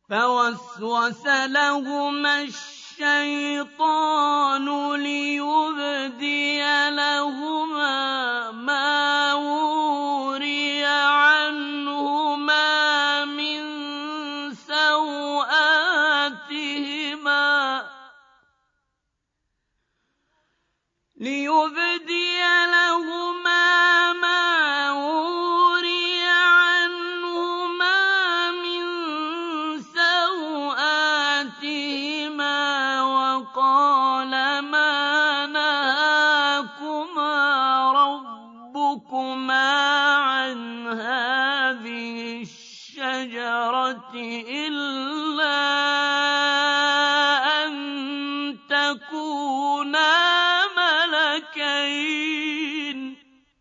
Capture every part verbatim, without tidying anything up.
فوسوس لهما الشيطان ليبدي لهما ما وري عنهما من سوآتهما ليبدي لهما ما وري عنهما من سوآتهما وقال ما نهاكما ربكما عن هذه الشجرة إلا أن تكونا ملكين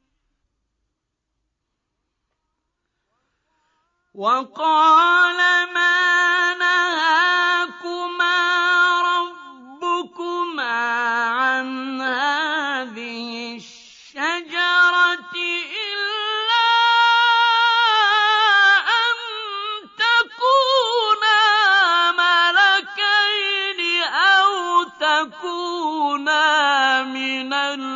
وقال ما نهاكما ربكما عن هذه الشجرة إلا أن تكونا ملكين أو تكونا من